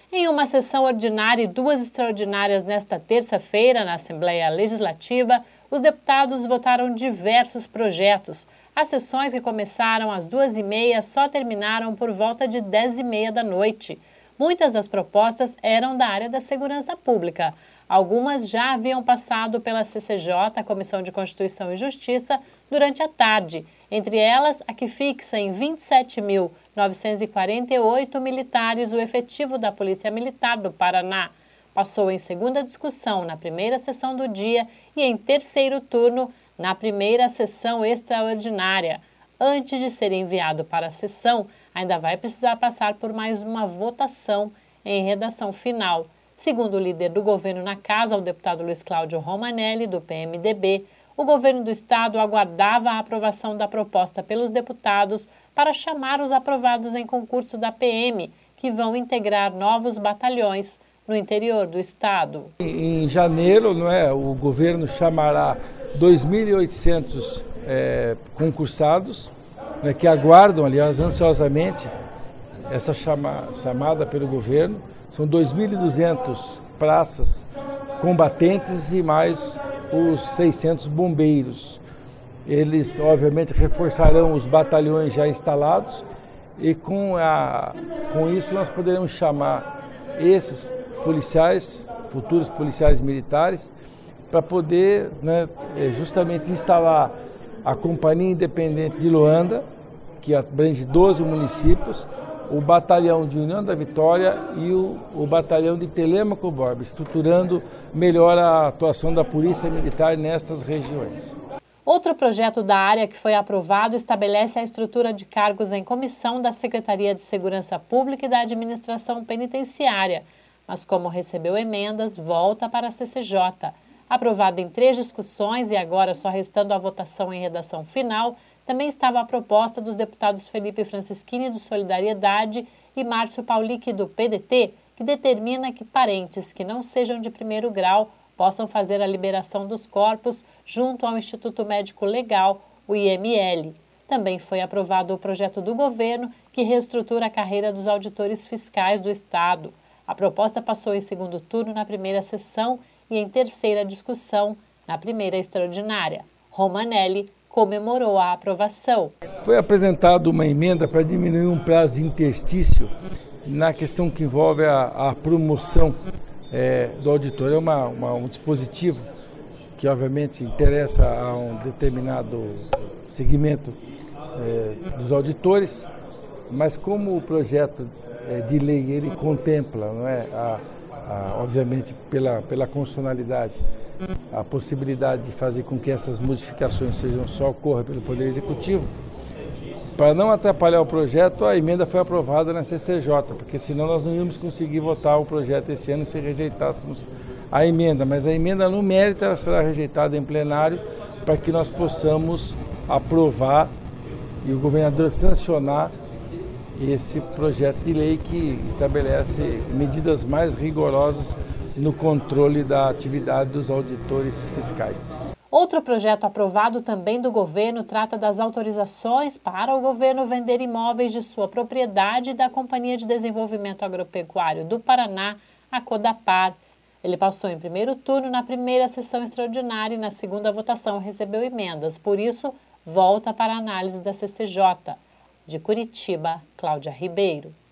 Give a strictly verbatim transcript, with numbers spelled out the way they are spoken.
Em uma sessão ordinária e duas extraordinárias nesta terça-feira, na Assembleia Legislativa, os deputados votaram diversos projetos. As sessões, que começaram às duas e meia, só terminaram por volta de dez e meia da noite. Muitas das propostas eram da área da segurança pública. Algumas já haviam passado pela C C J, a Comissão de Constituição e Justiça, durante a tarde. Entre elas, a que fixa em vinte e sete mil novecentos e quarenta e oito militares o efetivo da Polícia Militar do Paraná. Passou em segunda discussão na primeira sessão do dia e em terceiro turno na primeira sessão extraordinária. Antes de ser enviado para a sessão, ainda vai precisar passar por mais uma votação em redação final. Segundo o líder do governo na casa, o deputado Luiz Cláudio Romanelli, do P M D B, o governo do estado aguardava a aprovação da proposta pelos deputados para chamar os aprovados em concurso da P M, que vão integrar novos batalhões no interior do estado. Em janeiro, não é, o governo chamará dois mil e oitocentos é, concursados, né, que aguardam, aliás, ansiosamente essa chama, chamada pelo governo. São dois mil e duzentas praças combatentes e mais os seiscentos bombeiros. Eles, obviamente, reforçarão os batalhões já instalados e com, a, com isso nós poderemos chamar esses policiais, futuros policiais militares, para poder, né, justamente instalar a Companhia Independente de Loanda, que abrange doze municípios, o Batalhão de União da Vitória e o, o Batalhão de Telêmaco Borba, estruturando melhor a atuação da Polícia Militar nestas regiões. Outro projeto da área que foi aprovado estabelece a estrutura de cargos em comissão da Secretaria de Segurança Pública e da Administração Penitenciária, mas como recebeu emendas, volta para a C C J. Aprovado em três discussões e agora só restando a votação em redação final, também estava a proposta dos deputados Felipe Francischini, do Solidariedade, e Márcio Paulic, do P D T, que determina que parentes que não sejam de primeiro grau possam fazer a liberação dos corpos junto ao Instituto Médico Legal, o I M L. Também foi aprovado o projeto do governo que reestrutura a carreira dos auditores fiscais do Estado. A proposta passou em segundo turno na primeira sessão e em terceira discussão na primeira extraordinária. Romanelli comemorou a aprovação. Foi apresentada uma emenda para diminuir um prazo de interstício na questão que envolve a, a promoção é, do auditor. É uma, uma, um dispositivo que, obviamente, interessa a um determinado segmento é, dos auditores, mas como o projeto é, de lei ele contempla, não é, a, a, obviamente, pela, pela constitucionalidade, a possibilidade de fazer com que essas modificações sejam só ocorram pelo Poder Executivo, para não atrapalhar o projeto, a emenda foi aprovada na C C J, porque senão nós não íamos conseguir votar o projeto esse ano se rejeitássemos a emenda. Mas a emenda, no mérito, ela será rejeitada em plenário para que nós possamos aprovar e o governador sancionar esse projeto de lei que estabelece medidas mais rigorosas no controle da atividade dos auditores fiscais. Outro projeto aprovado também do governo trata das autorizações para o governo vender imóveis de sua propriedade da Companhia de Desenvolvimento Agropecuário do Paraná, a Codapar. Ele passou em primeiro turno na primeira sessão extraordinária e na segunda votação recebeu emendas. Por isso, volta para a análise da C C J. De Curitiba, Cláudia Ribeiro.